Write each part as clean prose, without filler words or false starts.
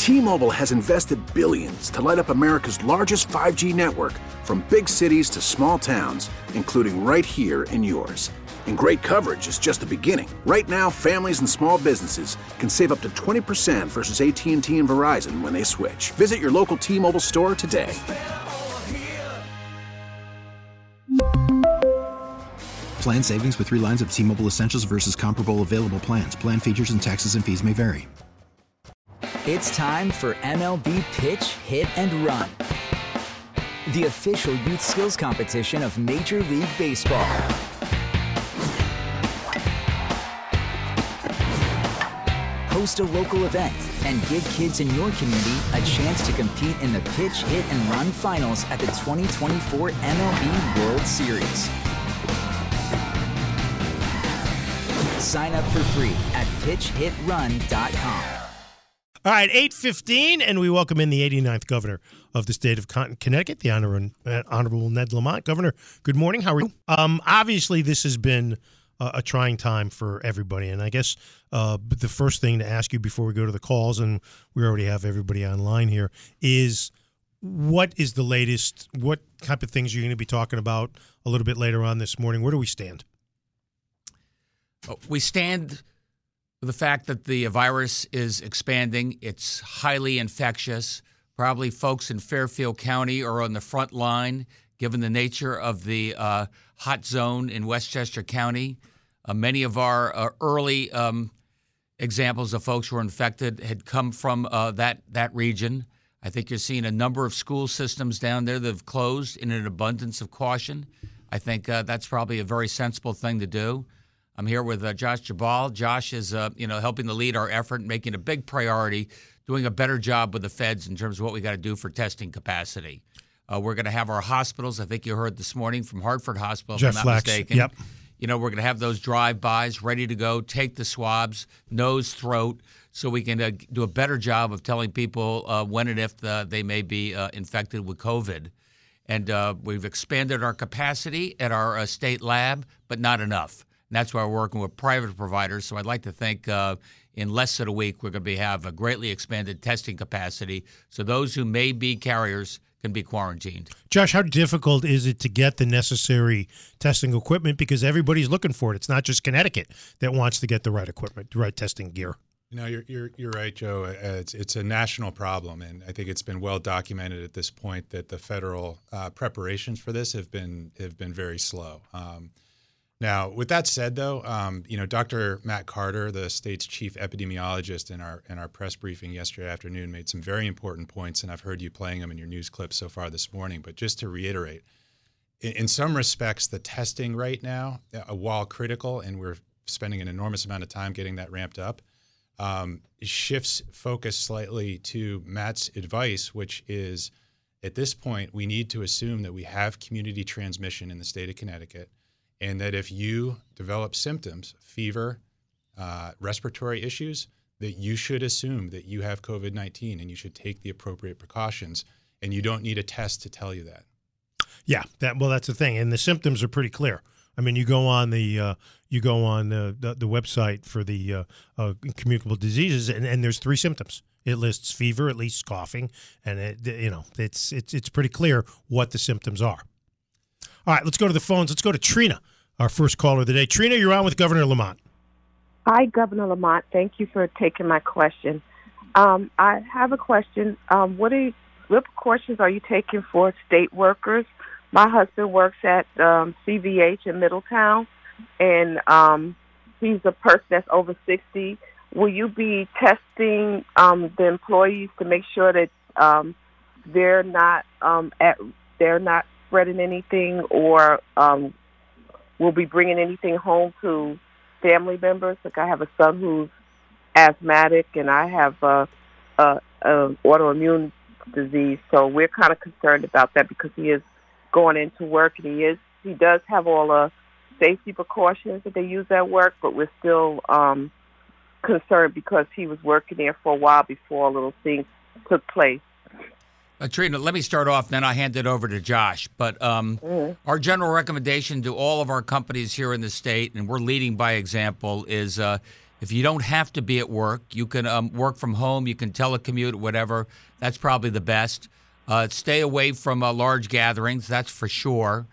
T-Mobile has invested billions to light up America's largest 5G network, from big cities to small towns, including right here in yours. And great coverage is just the beginning. Right now, families and small businesses can save up to 20% versus AT&T and Verizon when they switch. Visit your local T-Mobile store today. Plan savings with 3 lines of T-Mobile Essentials versus comparable available plans. Plan features and taxes and fees may vary. It's time for MLB Pitch, Hit, and Run, the official youth skills competition of Major League Baseball. Host a local event and give kids in your community a chance to compete in the Pitch, Hit, and Run finals at the 2024 MLB World Series. Sign up for free at pitchhitrun.com. All right, 8:15, and we welcome in the 89th governor of the state of Connecticut, the Honorable Ned Lamont. Governor, good morning. How are you? Obviously, this has been a trying time for everybody, and I guess the first thing to ask you before we go to the calls, and we already have everybody online here, is what is the latest? What type of things are you going to be talking about a little bit later on this morning? Where do we stand? We stand with the fact that the virus is expanding. It's highly infectious. Probably folks in Fairfield County are on the front line, given the nature of the hot zone in Westchester County. Many of our early examples of folks who were infected had come from that region. I think you're seeing a number of school systems down there that have closed in an abundance of caution. I think that's probably a very sensible thing to do. I'm here with Josh Jabal. Josh is, helping to lead our effort, making a big priority, doing a better job with the feds in terms of what we got to do for testing capacity. We're going to have our hospitals. I think you heard this morning from Hartford Hospital, Jeff if I'm not Flax. mistaken. Yep. We're going to have those drive-bys ready to go, take the swabs, nose, throat, so we can do a better job of telling people when and if they may be infected with COVID. And we've expanded our capacity at our state lab, but not enough. And that's why we're working with private providers. So I'd like to think in less than a week we're going to have a greatly expanded testing capacity so those who may be carriers can be quarantined. Josh, how difficult is it to get the necessary testing equipment? Because everybody's looking for it. It's not just Connecticut that wants to get the right equipment, the right testing gear. You're right, Joe. It's a national problem, and I think it's been well documented at this point that the federal preparations for this have been very slow. Now, with that said, though, Dr. Matt Carter, the state's chief epidemiologist, in our press briefing yesterday afternoon, made some very important points, and I've heard you playing them in your news clips so far this morning. But just to reiterate, in some respects, the testing right now, while critical, and we're spending an enormous amount of time getting that ramped up, shifts focus slightly to Matt's advice, which is, at this point, we need to assume that we have community transmission in the state of Connecticut. And that if you develop symptoms, fever, respiratory issues, that you should assume that you have COVID-19 and you should take the appropriate precautions, and you don't need a test to tell you that. Yeah, that's the thing, and the symptoms are pretty clear. I mean, you go on the website for the communicable diseases, and there's 3 symptoms. It lists fever, it lists coughing, and it's pretty clear what the symptoms are. All right, let's go to the phones. Let's go to Trina, our first caller of the day. Trina, you're on with Governor Lamont. Hi, Governor Lamont. Thank you for taking my question. I have a question. What precautions are you taking for state workers? My husband works at CVH in Middletown, and he's a person that's over 60. Will you be testing the employees to make sure that they're not spreading anything, or will be bringing anything home to family members? Like, I have a son who's asthmatic, and I have autoimmune disease, so we're kind of concerned about that because he is going into work, and he does have all the safety precautions that they use at work, but we're still concerned because he was working there for a while before all those things took place. Trina, let me start off, then I'll hand it over to Josh. But our general recommendation to all of our companies here in the state, and we're leading by example, is if If you don't have to be at work, you can work from home, you can telecommute, whatever. That's probably the best. Stay away from large gatherings, that's for sure.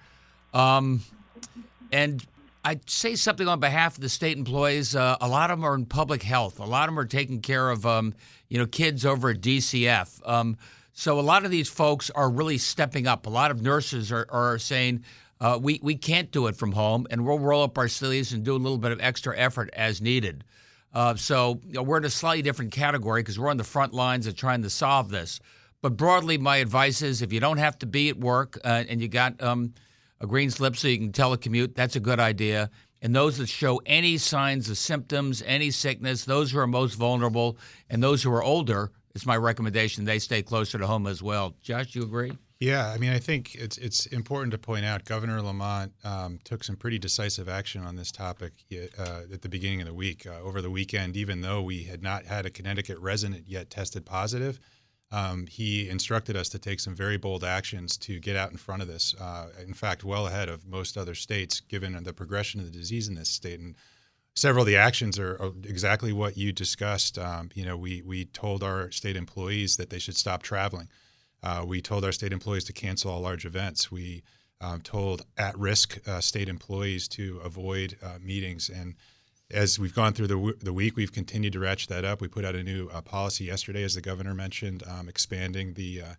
And I'd say something on behalf of the state employees. A lot of them are in public health. A lot of them are taking care of, kids over at DCF. So a lot of these folks are really stepping up. A lot of nurses are saying, we can't do it from home, and we'll roll up our sleeves and do a little bit of extra effort as needed. So we're in a slightly different category because we're on the front lines of trying to solve this. But broadly, my advice is if you don't have to be at work and you got a green slip so you can telecommute, that's a good idea. And those that show any signs of symptoms, any sickness, those who are most vulnerable, and those who are older, it's my recommendation they stay closer to home as well. Josh, you agree? Yeah, I mean, I think it's important to point out Governor Lamont took some pretty decisive action on this topic at the beginning of the week. Over the weekend, even though we had not had a Connecticut resident yet tested positive, he instructed us to take some very bold actions to get out in front of this. In fact, well ahead of most other states, given the progression of the disease in this state. And several of the actions are exactly what you discussed. We told our state employees that they should stop traveling. We told our state employees to cancel all large events. We told at-risk state employees to avoid meetings. And as we've gone through the week, we've continued to ratchet that up. We put out a new policy yesterday, as the governor mentioned, expanding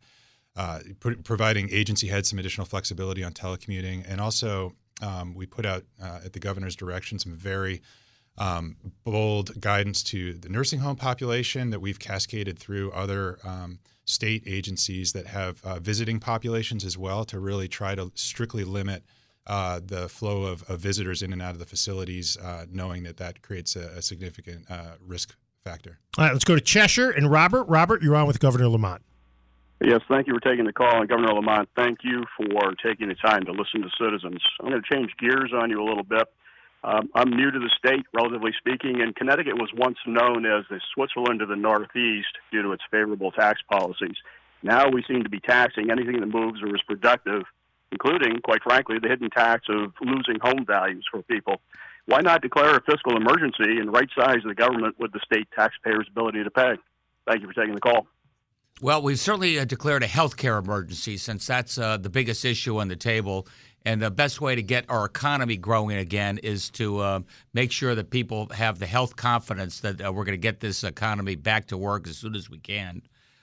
providing agency heads some additional flexibility on telecommuting. And also we put out, at the governor's direction, some very bold guidance to the nursing home population that we've cascaded through other state agencies that have visiting populations as well, to really try to strictly limit the flow of visitors in and out of the facilities, knowing that creates a significant risk factor. All right, let's go to Cheshire and Robert. Robert, you're on with Governor Lamont. Yes, thank you for taking the call. And Governor Lamont, thank you for taking the time to listen to citizens. I'm going to change gears on you a little bit. I'm new to the state, relatively speaking, and Connecticut was once known as the Switzerland of the Northeast due to its favorable tax policies. Now we seem to be taxing anything that moves or is productive, including, quite frankly, the hidden tax of losing home values for people. Why not declare a fiscal emergency and right-size the government with the state taxpayers' ability to pay? Thank you for taking the call. Well, we've certainly declared a health care emergency, since that's the biggest issue on the table. And the best way to get our economy growing again is to make sure that people have the health confidence that we're going to get this economy back to work as soon as we can.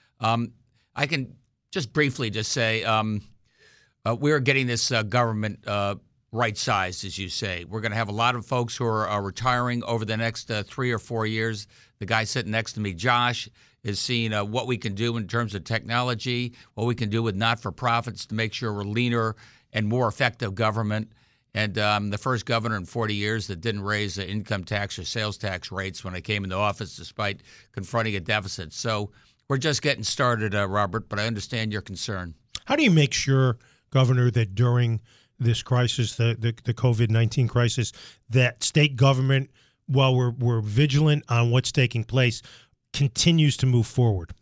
I can just briefly just say we're getting this government right-sized, as you say. We're going to have a lot of folks who are retiring over the next 3 or 4 years. The guy sitting next to me, Josh, is seeing what we can do in terms of technology, what we can do with not-for-profits to make sure we're leaner and more effective government. And the first governor in 40 years that didn't raise the income tax or sales tax rates when I came into office, despite confronting a deficit. So we're just getting started, Robert, but I understand your concern. How do you make sure, Governor, that during this crisis, the COVID-19 crisis, that state government, while we're vigilant on what's taking place, continues to move forward?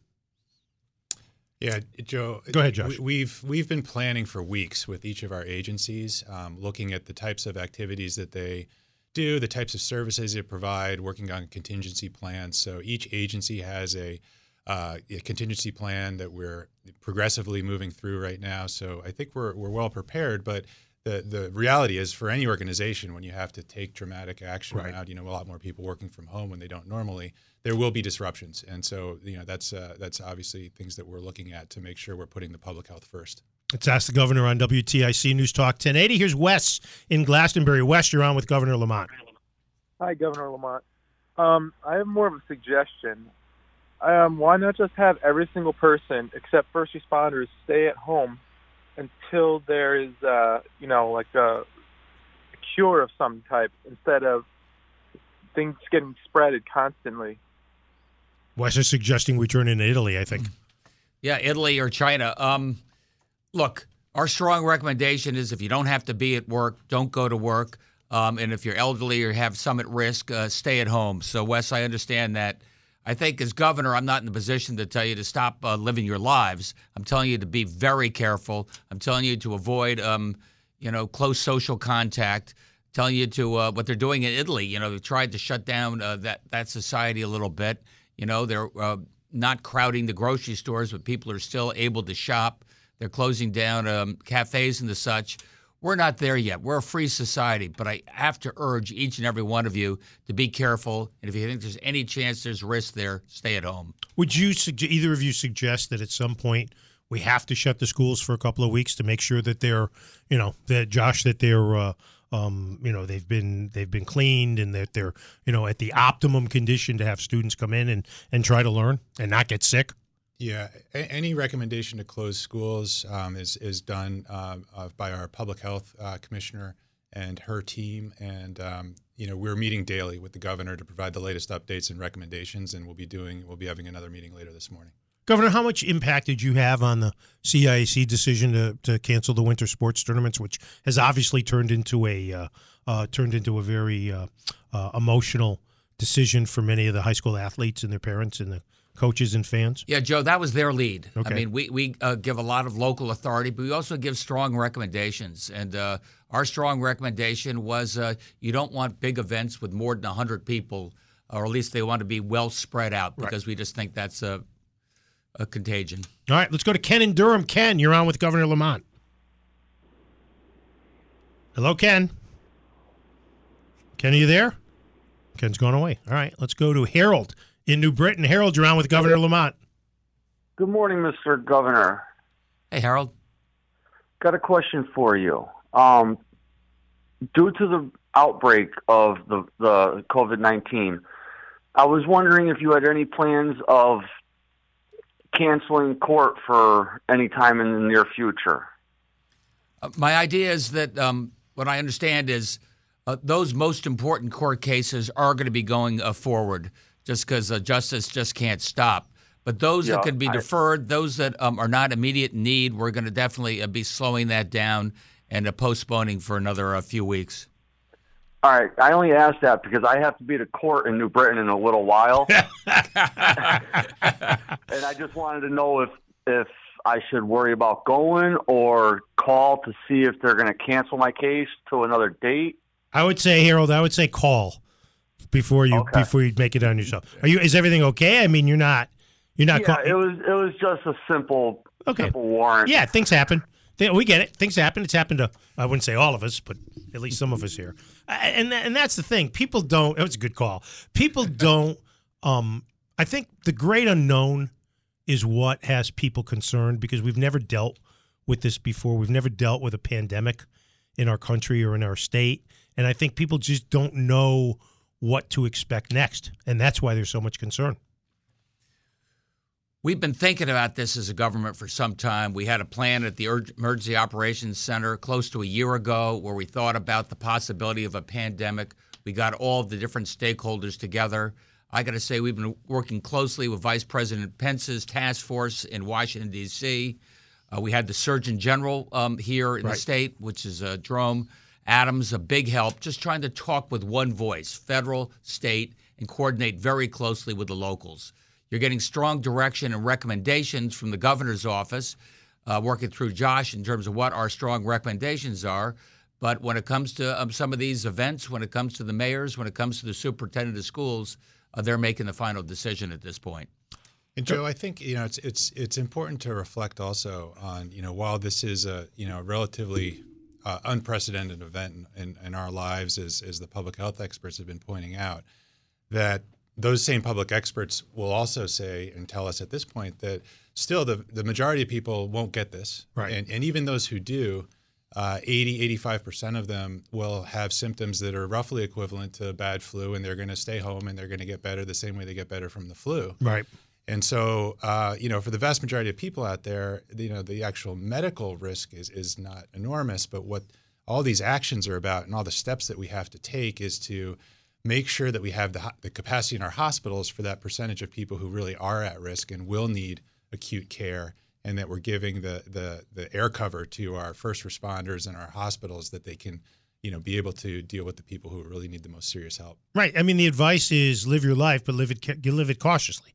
Yeah, Joe. Go ahead, Josh. We've been planning for weeks with each of our agencies, looking at the types of activities that they do, the types of services they provide, working on contingency plans. So each agency has a contingency plan that we're progressively moving through right now. So I think we're well prepared, but the reality is, for any organization, when you have to take dramatic action around, a lot more people working from home when they don't normally, there will be disruptions. And so, that's obviously things that we're looking at to make sure we're putting the public health first. Let's ask the governor on WTIC News Talk 1080. Here's Wes in Glastonbury. Wes, you're on with Governor Lamont. Hi, Governor Lamont. I have more of a suggestion. Why not just have every single person except first responders stay at home until there is, like a cure of some type, instead of things getting spreaded constantly? Wes is suggesting we turn into Italy, I think. Yeah, Italy or China. Look, our strong recommendation is if you don't have to be at work, don't go to work. And if you're elderly or have some at risk, stay at home. So, Wes, I understand that. I think as governor, I'm not in the position to tell you to stop living your lives. I'm telling you to be very careful. I'm telling you to avoid, close social contact, telling you to what they're doing in Italy. You know, they've tried to shut down that society a little bit. You know, they're not crowding the grocery stores, but people are still able to shop. They're closing down cafes and the such. We're not there yet. We're a free society, but I have to urge each and every one of you to be careful. And if you think there's any chance there's risk there, stay at home. Would you either of you suggest that at some point we have to shut the schools for a couple of weeks to make sure that they're, they've been cleaned and that they're, at the optimum condition to have students come in and try to learn and not get sick? Yeah, any recommendation to close schools is done by our public health commissioner and her team. And, we're meeting daily with the governor to provide the latest updates and recommendations, and we'll be having another meeting later this morning. Governor, how much impact did you have on the CIAC decision to cancel the winter sports tournaments, which has obviously turned into a very emotional decision for many of the high school athletes and their parents and the coaches and fans? Yeah, Joe, that was their lead. Okay. I mean, we give a lot of local authority, but we also give strong recommendations. And our strong recommendation was you don't want big events with more than 100 people, or at least they want to be well spread out, because we just think that's a contagion. All right, let's go to Ken in Durham. Ken, you're on with Governor Lamont. Hello, Ken. Ken, are you there? Ken's gone away. All right, let's go to Harold in New Britain. Harold, you're on with Governor Lamont. Good morning, Mr. Governor. Hey, Harold. Got a question for you. Due to the outbreak of the COVID-19, I was wondering if you had any plans of canceling court for any time in the near future. My idea is that what I understand is those most important court cases are going to be going forward, just because justice just can't stop. But those that can be deferred, those that are not immediate need, we're going to definitely be slowing that down and postponing for another few weeks. All right. I only asked that because I have to be to court in New Britain in a little while. And I just wanted to know if I should worry about going or call to see if they're going to cancel my case to another date. I would say, Harold, call before you make it on yourself. Is everything okay? I mean, you're not. Yeah, it was just a simple warrant. Yeah, things happen. We get it. Things happen. It's happened to, I wouldn't say all of us, but at least some of us here. And that's the thing. People don't. It was a good call. People don't. I think the great unknown is what has people concerned, because we've never dealt with this before. We've never dealt with a pandemic in our country or in our state. And I think people just don't know what to expect next. And that's why there's so much concern. We've been thinking about this as a government for some time. We had a plan at the Emergency Operations Center close to a year ago where we thought about the possibility of a pandemic. We got all the different stakeholders together. I got to say, we've been working closely with Vice President Pence's task force in Washington, D.C. We had the Surgeon General here in the state, which is Jerome Adams, a big help, just trying to talk with one voice, federal, state, and coordinate very closely with the locals. You're getting strong direction and recommendations from the governor's office, working through Josh in terms of what our strong recommendations are. But when it comes to some of these events, when it comes to the mayors, when it comes to the superintendent of schools, they're making the final decision at this point. And Joe, I think it's important to reflect also on while this is a relatively unprecedented event in our lives, as the public health experts have been pointing out, that those same public experts will also say and tell us at this point that still the majority of people won't get this. Right. And even those who do, 85% of them will have symptoms that are roughly equivalent to bad flu, and they're going to stay home and they're going to get better the same way they get better from the flu. Right. And so, for the vast majority of people out there, the actual medical risk is not enormous, but what all these actions are about and all the steps that we have to take is to make sure that we have the capacity in our hospitals for that percentage of people who really are at risk and will need acute care, and that we're giving the air cover to our first responders and our hospitals that they can, be able to deal with the people who really need the most serious help. Right. I mean, the advice is live your life, but live it cautiously.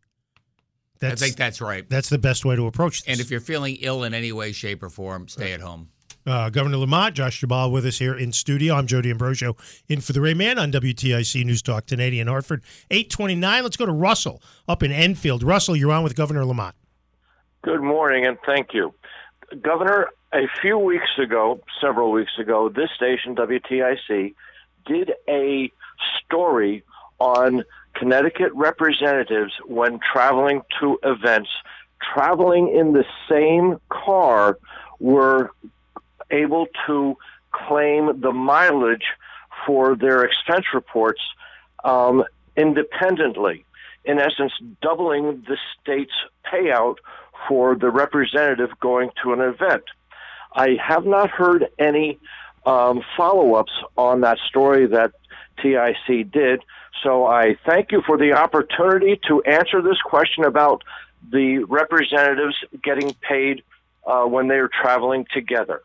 I think that's right. That's the best way to approach this. And if you're feeling ill in any way, shape, or form, stay at home. Governor Lamont, Josh Jabal with us here in studio. I'm Jody Ambrosio in for the Ray Man on WTIC News Talk 1080 in Hartford. 8:29. Let's go to Russell up in Enfield. Russell, you're on with Governor Lamont. Good morning, and thank you. Governor, a few weeks ago, several weeks ago, this station, WTIC, did a story on Connecticut representatives when traveling to events, traveling in the same car, were able to claim the mileage for their expense reports independently, in essence, doubling the state's payout for the representative going to an event. I have not heard any follow-ups on that story that TIC did, so I thank you for the opportunity to answer this question about the representatives getting paid when they are traveling together.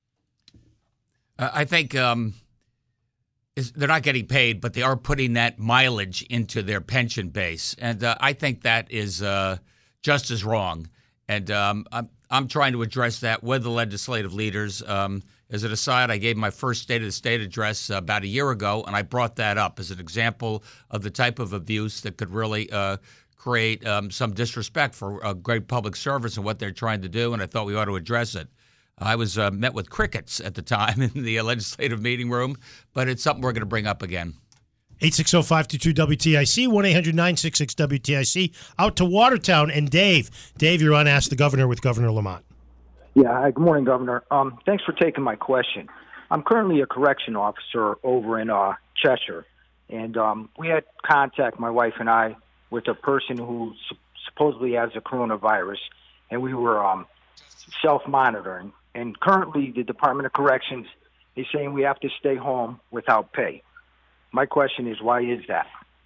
I think they're not getting paid, but they are putting that mileage into their pension base. And I think that is just as wrong. And I'm trying to address that with the legislative leaders. As an aside, I gave my first State of the State address about a year ago, and I brought that up as an example of the type of abuse that could really create some disrespect for great public service and what they're trying to do, and I thought we ought to address it. I was met with crickets at the time in the legislative meeting room, but it's something we're going to bring up again. 860-522-WTIC, 1-800-966-WTIC. Out to Watertown and Dave. Dave, you're on Ask the Governor with Governor Lamont. Yeah, hi, good morning, Governor. Thanks for taking my question. I'm currently a correction officer over in Cheshire, and we had contact, my wife and I, with a person who supposedly has the coronavirus, and we were self-monitoring. And currently, the Department of Corrections is saying we have to stay home without pay. My question is, why is that?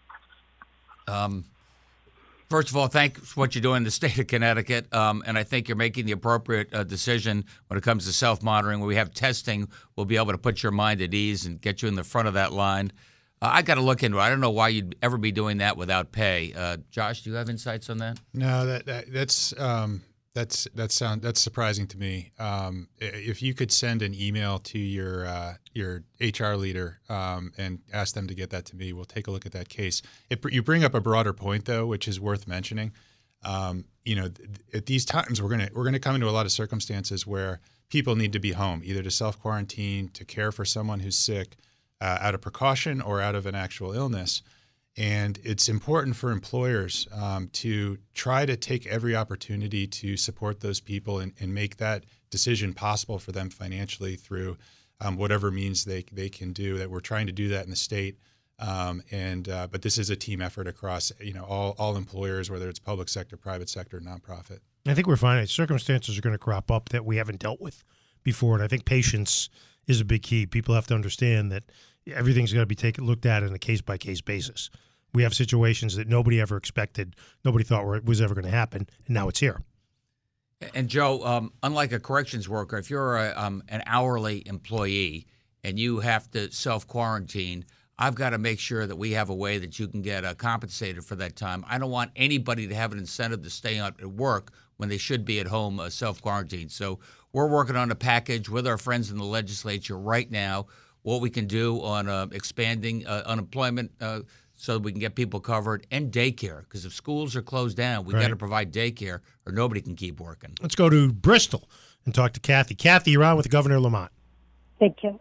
First of all, thanks for what you're doing in the state of Connecticut, and I think you're making the appropriate decision when it comes to self-monitoring. When we have testing, we'll be able to put your mind at ease and get you in the front of that line. I got to look into it. I don't know why you'd ever be doing that without pay. Josh, do you have insights on that? No, that's surprising to me. If you could send an email to your HR leader and ask them to get that to me, we'll take a look at that case. You bring up a broader point though, which is worth mentioning. At these times, we're gonna come into a lot of circumstances where people need to be home, either to self-quarantine, to care for someone who's sick, out of precaution or out of an actual illness. And it's important for employers to try to take every opportunity to support those people and make that decision possible for them financially through whatever means they can do. That we're trying to do that in the state, but this is a team effort across all employers, whether it's public sector, private sector, nonprofit. I think we're finding circumstances are going to crop up that we haven't dealt with before, and I think patience is a big key. People have to understand that everything's got to be looked at on a case-by-case basis. We have situations that nobody ever expected, nobody thought was ever going to happen, and now it's here. And, Joe, unlike a corrections worker, if you're an hourly employee and you have to self-quarantine, I've got to make sure that we have a way that you can get compensated for that time. I don't want anybody to have an incentive to stay at work when they should be at home self-quarantined. So we're working on a package with our friends in the legislature right now, what we can do on expanding unemployment so that we can get people covered, and daycare, because if schools are closed down, we got to provide daycare or nobody can keep working. Let's go to Bristol and talk to Kathy. Kathy, you're on with Governor Lamont. Thank you.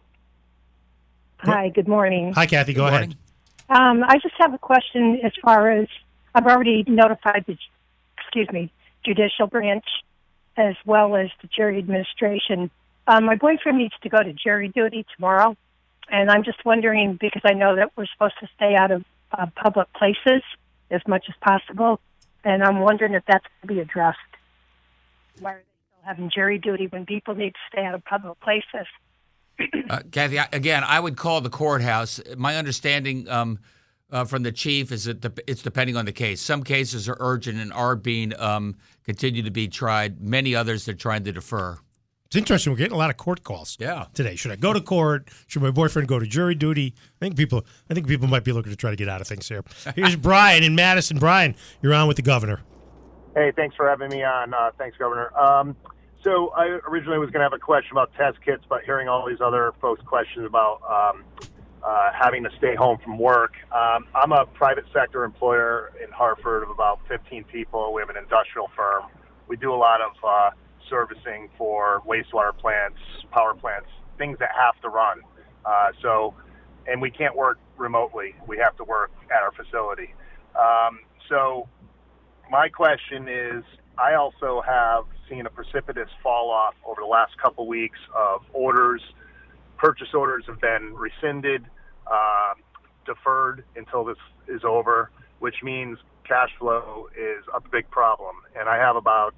Hi, good morning. Hi, Kathy. Go ahead. I just have a question as far as I've already notified the judicial branch as well as the jury administration. My boyfriend needs to go to jury duty tomorrow, and I'm just wondering, because I know that we're supposed to stay out of public places as much as possible, and I'm wondering if that's going to be addressed. Why are they still having jury duty when people need to stay out of public places? Kathy, again, I would call the courthouse. My understanding from the chief is that it's depending on the case. Some cases are urgent and are being continue to be tried. Many others they're trying to defer. It's interesting. We're getting a lot of court calls today. Should I go to court? Should my boyfriend go to jury duty? I think people might be looking to try to get out of things here. Here's Brian in Madison. Brian, you're on with the governor. Hey, thanks for having me on. Thanks, Governor. So I originally was going to have a question about test kits, but hearing all these other folks' questions about having to stay home from work. I'm a private sector employer in Hartford of about 15 people. We have an industrial firm. We do a lot of servicing for wastewater plants, power plants, things that have to run. And we can't work remotely. We have to work at our facility. So my question is, I also have seen a precipitous fall off over the last couple weeks of orders. Purchase orders have been rescinded, deferred until this is over, which means cash flow is a big problem. And I have about,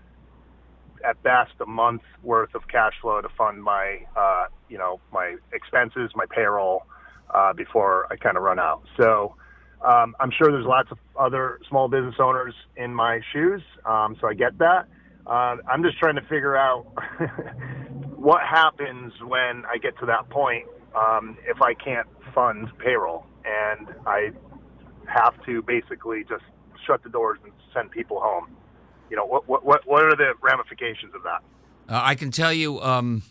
at best, a month's worth of cash flow to fund my, my expenses, my payroll, before I kind of run out. So I'm sure there's lots of other small business owners in my shoes, so I get that. I'm just trying to figure out what happens when I get to that point if I can't fund payroll and I have to basically just shut the doors and send people home. What are the ramifications of that? I can tell you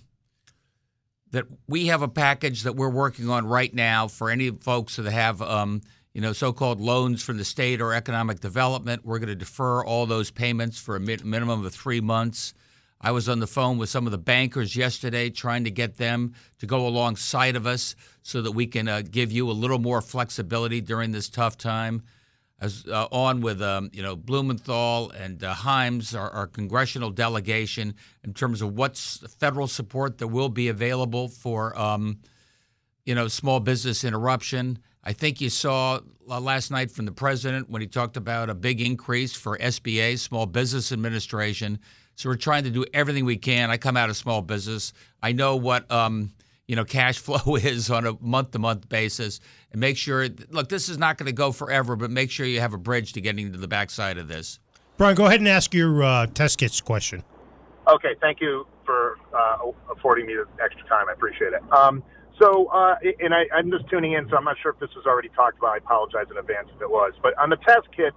that we have a package that we're working on right now for any folks that have so-called loans from the state or economic development. We're going to defer all those payments for a minimum of 3 months. I was on the phone with some of the bankers yesterday trying to get them to go alongside of us so that we can give you a little more flexibility during this tough time. I was on with Blumenthal and Himes, our congressional delegation, in terms of what's federal support that will be available for small business interruption. I think you saw last night from the president when he talked about a big increase for SBA, Small Business Administration. So we're trying to do everything we can. I come out of small business. I know what cash flow is on a month-to-month basis, and make sure. Look, this is not going to go forever, but make sure you have a bridge to getting to the backside of this. Brian, go ahead and ask your test kits question. Okay, thank you for affording me the extra time. I appreciate it. I'm just tuning in, so I'm not sure if this was already talked about. I apologize in advance if it was. But on the test kits,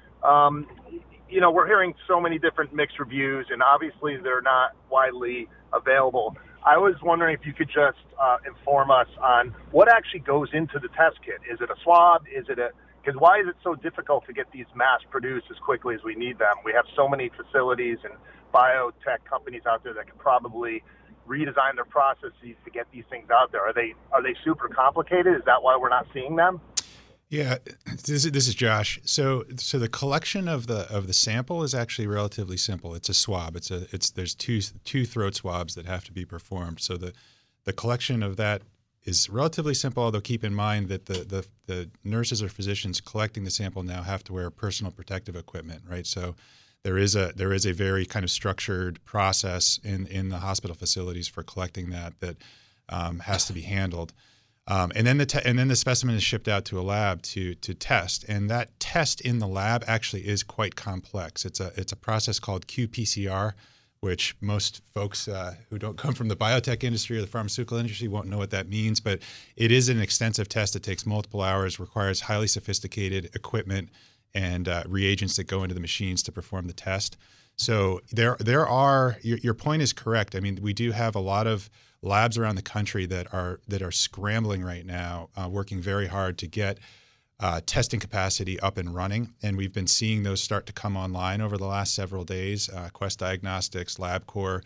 we're hearing so many different mixed reviews, and obviously they're not widely available. I was wondering if you could just inform us on what actually goes into the test kit. Is it a swab? Because why is it so difficult to get these mass-produced as quickly as we need them? We have so many facilities and biotech companies out there that could probably redesign their processes to get these things out there. Are they super complicated? Is that why we're not seeing them? Yeah, this is Josh. So the collection of the sample is actually relatively simple. It's a swab. There's two throat swabs that have to be performed. So the collection of that is relatively simple. Although keep in mind that the nurses or physicians collecting the sample now have to wear personal protective equipment, right? So there is a very kind of structured process in the hospital facilities for collecting that has to be handled. And then the specimen is shipped out to a lab to test, and that test in the lab actually is quite complex. It's a process called qPCR, which most folks who don't come from the biotech industry or the pharmaceutical industry won't know what that means. But it is an extensive test that takes multiple hours, requires highly sophisticated equipment and reagents that go into the machines to perform the test. So there are your point is correct. I mean, we do have a lot of labs around the country that are scrambling right now, working very hard to get testing capacity up and running. And we've been seeing those start to come online over the last several days. Quest Diagnostics, LabCorp,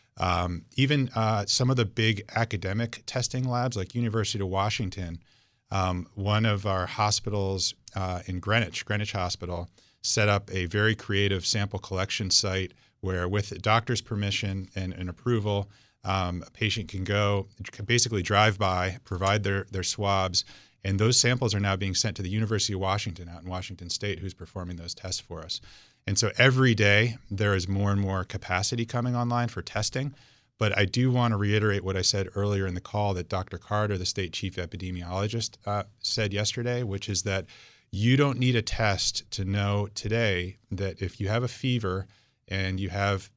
even some of the big academic testing labs like University of Washington. One of our hospitals in Greenwich Hospital, set up a very creative sample collection site where, with the doctor's permission and approval, a patient can basically drive by, provide their swabs, and those samples are now being sent to the University of Washington out in Washington State, who's performing those tests for us. And so every day there is more and more capacity coming online for testing. But I do want to reiterate what I said earlier in the call that Dr. Carter, the state chief epidemiologist, said yesterday, which is that you don't need a test to know today that if you have a fever and you have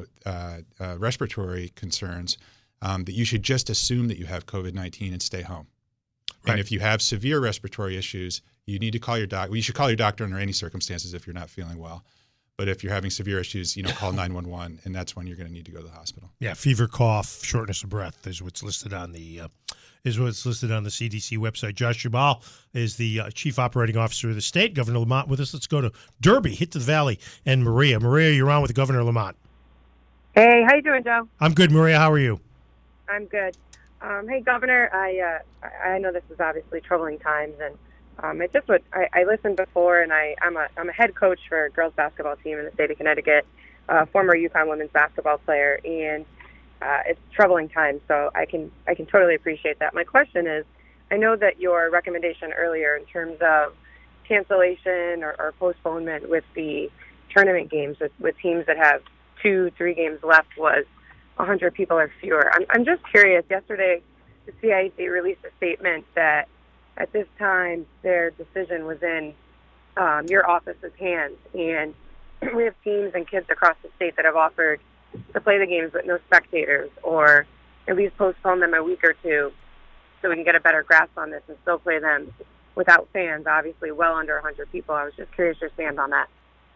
respiratory concerns, that you should just assume that you have COVID-19 and stay home. Right. And if you have severe respiratory issues, you need to call your doctor. Well, you should call your doctor under any circumstances if you're not feeling well. But if you're having severe issues, call 911, and that's when you're going to need to go to the hospital. Yeah, fever, cough, shortness of breath is what's listed on the CDC website. Josh Jabal is the Chief Operating Officer of the state. Governor Lamont with us. Let's go to Derby, hit to the Valley, and Maria. Maria, you're on with Governor Lamont. Hey, how you doing, Joe? I'm good, Maria. How are you? I'm good. Hey, Governor, I know this is obviously troubling times, and I listened before, and I'm a head coach for a girls basketball team in the state of Connecticut, former UConn women's basketball player, and it's troubling times, so I can totally appreciate that. My question is, I know that your recommendation earlier in terms of cancellation or postponement with the tournament games with teams that have 2-3 games left was 100 people or fewer. I'm just curious. Yesterday, the CIAC released a statement that at this time their decision was in your office's hands, and we have teams and kids across the state that have offered to play the games with no spectators, or at least postpone them a week or two so we can get a better grasp on this and still play them without fans, obviously well under 100 people. I was just curious your stand on that.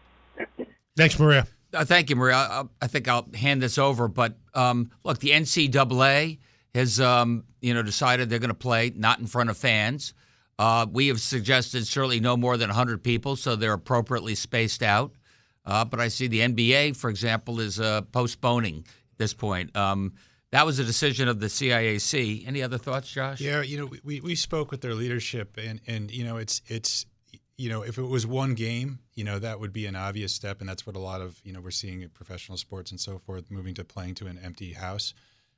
Thanks, Maria. Thank you, Maria. I think I'll hand this over. But look, the NCAA has decided they're going to play not in front of fans. We have suggested certainly no more than 100 people, so they're appropriately spaced out. But I see the NBA, for example, is postponing at this point. That was a decision of the CIAC. Any other thoughts, Josh? Yeah, we spoke with their leadership, and it's if it was one game, that would be an obvious step, and that's what a lot of we're seeing in professional sports and so forth, moving to playing to an empty house.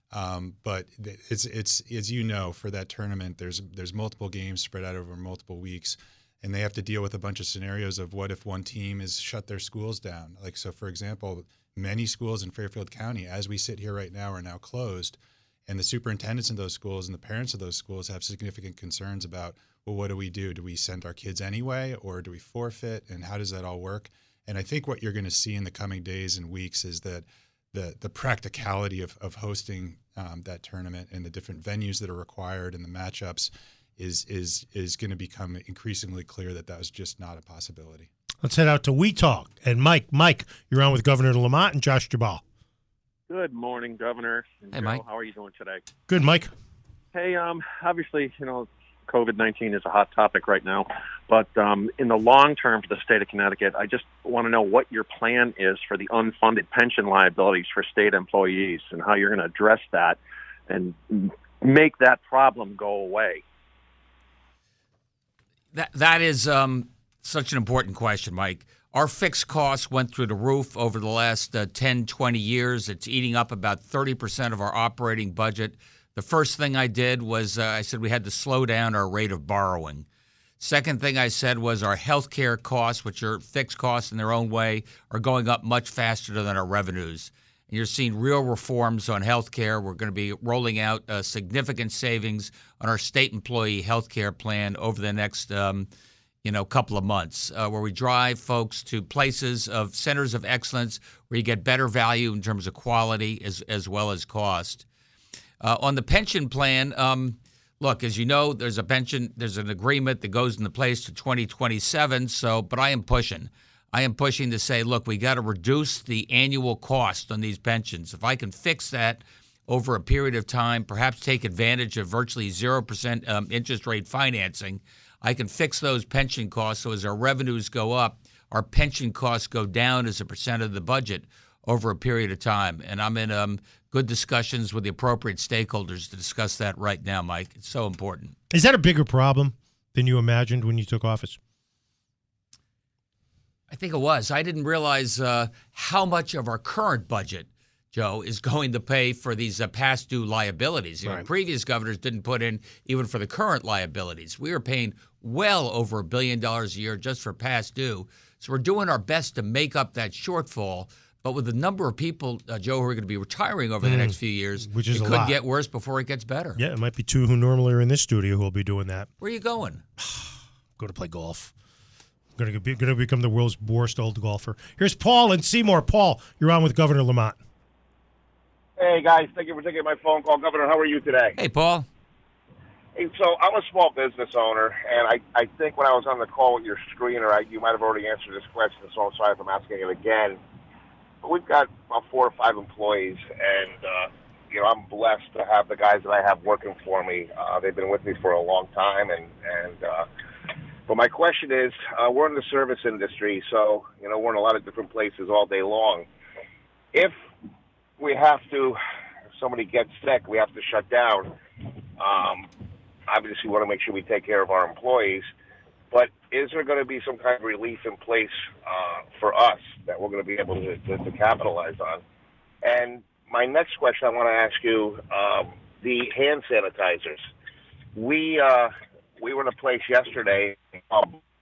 But it's as for that tournament, there's multiple games spread out over multiple weeks, and they have to deal with a bunch of scenarios of what if one team is shut their schools down. Like, so for example, many schools in Fairfield County, as we sit here right now, are now closed, and the superintendents in those schools and the parents of those schools have significant concerns about, well, what do we do? Do we send our kids anyway, or do we forfeit, and how does that all work? And I think what you're going to see in the coming days and weeks is that the practicality of hosting that tournament and the different venues that are required and the matchups is going to become increasingly clear that was just not a possibility. Let's head out to We Talk. And Mike, you're on with Governor Lamont and Josh Jabal. Good morning, Governor. Hey, Joe, Mike. how are you doing today? Good, Mike. Hey, obviously, COVID-19 is a hot topic right now. But in the long term for the state of Connecticut, I just want to know what your plan is for the unfunded pension liabilities for state employees and how you're going to address that and make that problem go away. That is such an important question, Mike. Our fixed costs went through the roof over the last 10, 20 years. It's eating up about 30% of our operating budget. The first thing I did was I said we had to slow down our rate of borrowing. Second thing I said was our health care costs, which are fixed costs in their own way, are going up much faster than our revenues. And you're seeing real reforms on health care. We're going to be rolling out significant savings on our state employee health care plan over the next couple of months, where we drive folks to places of centers of excellence where you get better value in terms of quality as well as cost. On the pension plan, look, as you know, there's an agreement that goes into place to 2027. But I am pushing to say, look, we got to reduce the annual cost on these pensions. If I can fix that over a period of time, perhaps take advantage of virtually 0% interest rate financing, I can fix those pension costs. So as our revenues go up, our pension costs go down as a percent of the budget over a period of time. And I'm in good discussions with the appropriate stakeholders to discuss that right now, Mike. It's so important. Is that a bigger problem than you imagined when you took office? I think it was. I didn't realize how much of our current budget, Joe, is going to pay for these past due liabilities. Right. Previous governors didn't put in even for the current liabilities. We were paying well over $1 billion a year just for past due. So we're doing our best to make up that shortfall. But with the number of people, Joe, who are going to be retiring over the next few years, which is it could get worse before it gets better. Yeah, it might be two who normally are in this studio who will be doing that. Where are you going? Go to play golf. Going to become the world's worst old golfer. Here's Paul in Seymour. Paul, you're on with Governor Lamont. Hey, guys. Thank you for taking my phone call. Governor, how are you today? Hey, Paul. Hey, so I'm a small business owner, and I think when I was on the call with your screener, you might have already answered this question, so I'm sorry if I'm asking it again. But we've got about 4 or 5 employees, and I'm blessed to have the guys that I have working for me. They've been with me for a long time, but my question is, we're in the service industry, so we're in a lot of different places all day long. If somebody gets sick, we have to shut down. Obviously, we want to make sure we take care of our employees. But is there going to be some kind of relief in place for us that we're going to be able to capitalize on? And my next question I want to ask you, the hand sanitizers. We were in a place yesterday, a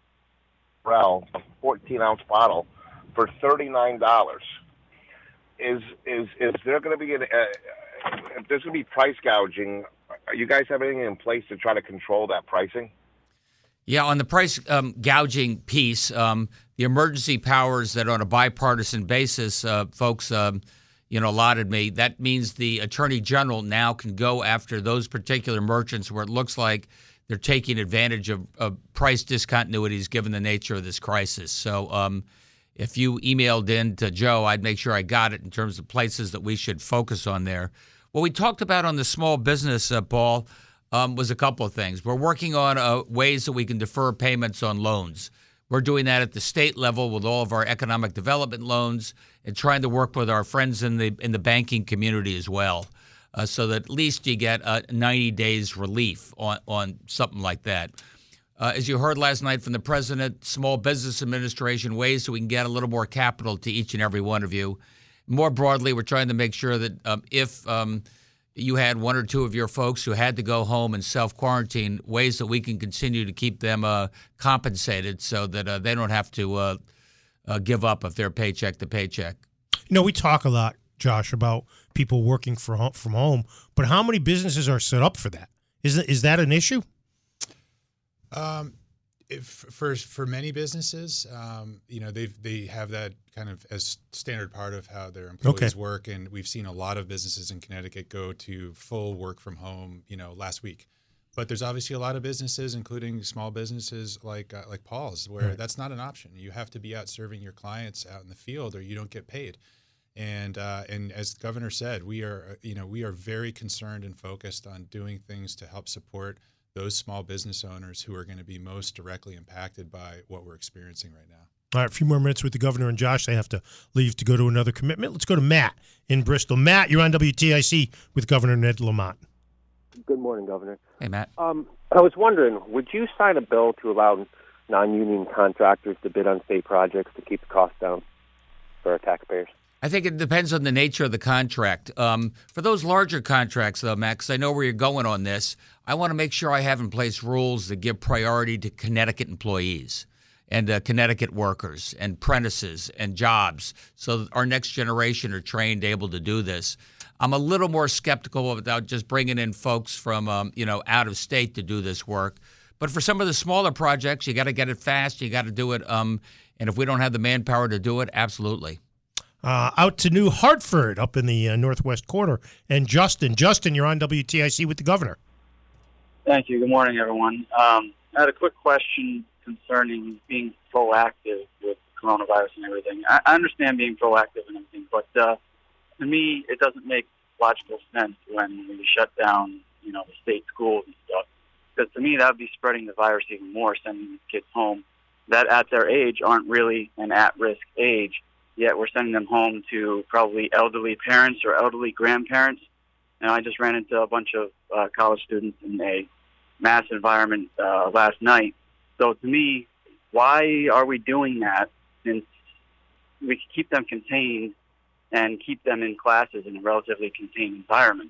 14-ounce bottle for $39. Is there going to be if there's going to be price gouging? Are you guys have anything in place to try to control that pricing? Yeah, on the price gouging piece, the emergency powers that on a bipartisan basis, folks, allotted me. That means the Attorney General now can go after those particular merchants where it looks like they're taking advantage of price discontinuities given the nature of this crisis. So if you emailed in to Joe, I'd make sure I got it in terms of places that we should focus on there. What we talked about on the small business, Paul, was a couple of things. We're working on ways that we can defer payments on loans. We're doing that at the state level with all of our economic development loans and trying to work with our friends in the banking community as well, so that at least you get 90 days relief on something like that. As you heard last night from the President, Small Business Administration, ways so we can get a little more capital to each and every one of you. More broadly, we're trying to make sure that if you had 1 or 2 of your folks who had to go home and self-quarantine, ways that we can continue to keep them compensated so that they don't have to give up if they're paycheck to paycheck. We talk a lot, Josh, about people working from home, but how many businesses are set up for that? Is that an issue? For many businesses, they have that kind of as standard part of how their employees work, and we've seen a lot of businesses in Connecticut go to full work from home, last week. But there's obviously a lot of businesses, including small businesses like Paul's, where that's not an option. You have to be out serving your clients out in the field, or you don't get paid. And as the governor said, we are very concerned and focused on doing things to help support those small business owners who are going to be most directly impacted by what we're experiencing right now. All right, a few more minutes with the governor and Josh. They have to leave to go to another commitment. Let's go to Matt in Bristol. Matt, you're on WTIC with Governor Ned Lamont. Good morning, Governor. Hey, Matt. I was wondering, would you sign a bill to allow non-union contractors to bid on state projects to keep the costs down for our taxpayers? I think it depends on the nature of the contract. For those larger contracts, though, Max, I know where you're going on this. I want to make sure I have in place rules that give priority to Connecticut employees and Connecticut workers and apprentices and jobs so that our next generation are trained, able to do this. I'm a little more skeptical about just bringing in folks from, out of state to do this work. But for some of the smaller projects, you got to get it fast. You got to do it. And if we don't have the manpower to do it, absolutely. Out to New Hartford, up in the northwest corner. And Justin, you're on WTIC with the governor. Thank you. Good morning, everyone. I had a quick question concerning being proactive with coronavirus and everything. I understand being proactive and everything, but to me, it doesn't make logical sense when we shut down, the state schools and stuff. Because to me, that would be spreading the virus even more, sending these kids home that at their age aren't really an at-risk age. Yet we're sending them home to probably elderly parents or elderly grandparents. And I just ran into a bunch of college students in a mass environment last night. So to me, why are we doing that since we can keep them contained and keep them in classes in a relatively contained environment?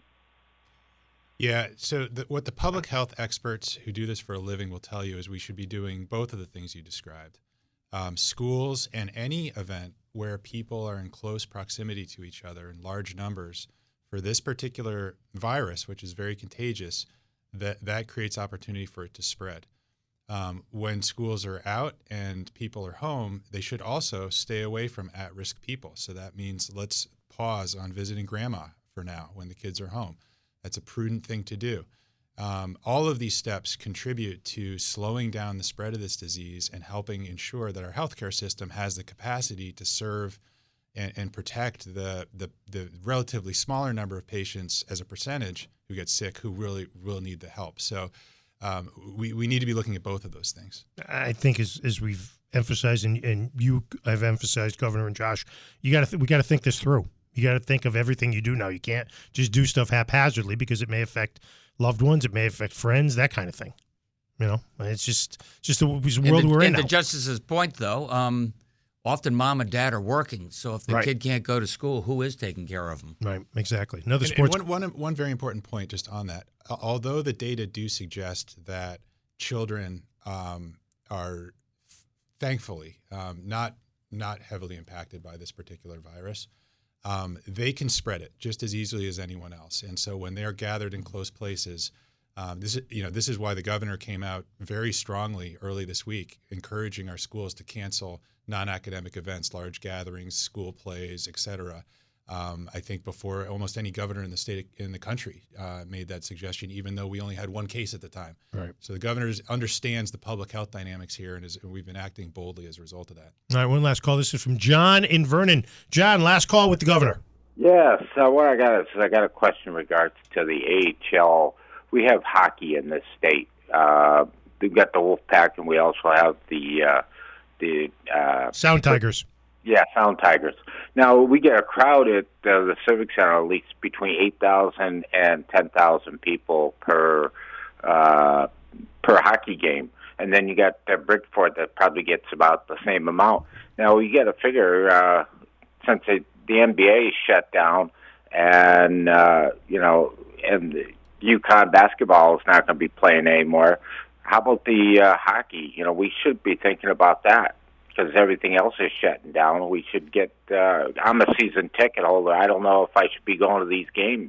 Yeah, so what the public health experts who do this for a living will tell you is we should be doing both of the things you described. Schools and any event where people are in close proximity to each other in large numbers for this particular virus, which is very contagious, that creates opportunity for it to spread. When schools are out and people are home, they should also stay away from at-risk people. So that means let's pause on visiting grandma for now when the kids are home. That's a prudent thing to do. All of these steps contribute to slowing down the spread of this disease and helping ensure that our healthcare system has the capacity to serve and protect the relatively smaller number of patients as a percentage who get sick who really will need the help. So we need to be looking at both of those things. I think as we've emphasized, and you have emphasized, Governor and Josh, we got to think this through. You got to think of everything you do now. You can't just do stuff haphazardly because it may affect loved ones, it may affect friends, that kind of thing. You know, it's just the world we're in now. And to Justice's point, though, often mom and dad are working, so if the kid can't go to school, who is taking care of them? Right, exactly. Another sports. One very important point just on that. Although the data do suggest that children are thankfully not heavily impacted by this particular virus, they can spread it just as easily as anyone else. And so when they're gathered in close places, this is why the governor came out very strongly early this week, encouraging our schools to cancel non-academic events, large gatherings, school plays, et cetera. I think before almost any governor in the country made that suggestion, even though we only had one case at the time. Right. So the governor understands the public health dynamics here, and we've been acting boldly as a result of that. All right, one last call. This is from John in Vernon. John, last call with the governor. Yes. What I got is I got a question in regards to the AHL. We have hockey in this state. We've got the Wolfpack, and we also have the Sound Tigers. Yeah, Sound Tigers. Now, we get a crowd at the Civic Center, at least between 8,000 and 10,000 people per hockey game. And then you got Bridgeport that probably gets about the same amount. Now, you got to figure, since the NBA is shut down and, and UConn basketball is not going to be playing anymore, how about the hockey? We should be thinking about that. Because everything else is shutting down, we should get. I'm a season ticket holder. I don't know if I should be going to these games.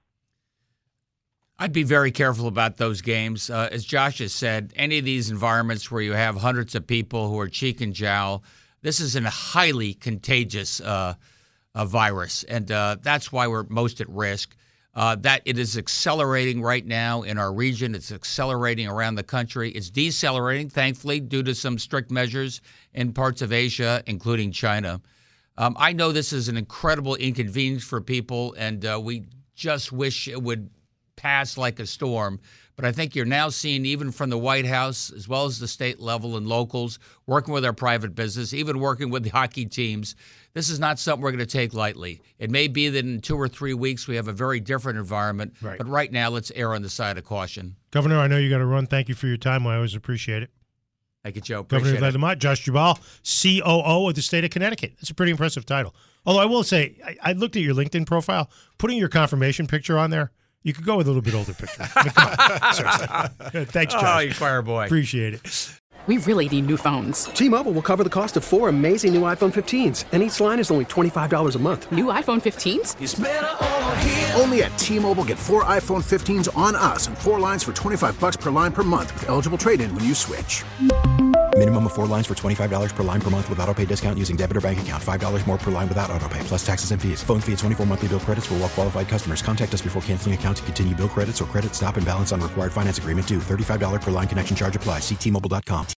I'd be very careful about those games. As Josh has said, any of these environments where you have hundreds of people who are cheek and jowl, this is a highly contagious virus, and that's why we're most at risk. That it is accelerating right now in our region. It's accelerating around the country. It's decelerating, thankfully, due to some strict measures in parts of Asia, including China. I know this is an incredible inconvenience for people, and we just wish it would pass like a storm. But I think you're now seeing, even from the White House, as well as the state level and locals, working with our private business, even working with the hockey teams, this is not something we're going to take lightly. It may be that in 2 or 3 weeks we have a very different environment, but right now let's err on the side of caution. Governor, I know you got to run. Thank you for your time. I always appreciate it. Thank you, Joe. Governor of Lamont, Josh Jubal, COO of the state of Connecticut. That's a pretty impressive title. Although I will say, I looked at your LinkedIn profile. Putting your confirmation picture on there, you could go with a little bit older picture. I mean, come on. Seriously. Thanks, Josh. Oh, you choir boy. Appreciate it. We really need new phones. T-Mobile will cover the cost of 4 amazing new iPhone 15s, and each line is only $25 a month. New iPhone 15s? It's better over here. Only at T-Mobile, get 4 iPhone 15s on us and 4 lines for $25 per line per month with eligible trade-in when you switch. Minimum of 4 lines for $25 per line per month with autopay discount using debit or bank account. $5 more per line without autopay, plus taxes and fees. Phone fee at 24 monthly bill credits for well-qualified customers. Contact us before canceling account to continue bill credits or credit stop and balance on required finance agreement due. $35 per line connection charge applies. See T-Mobile.com.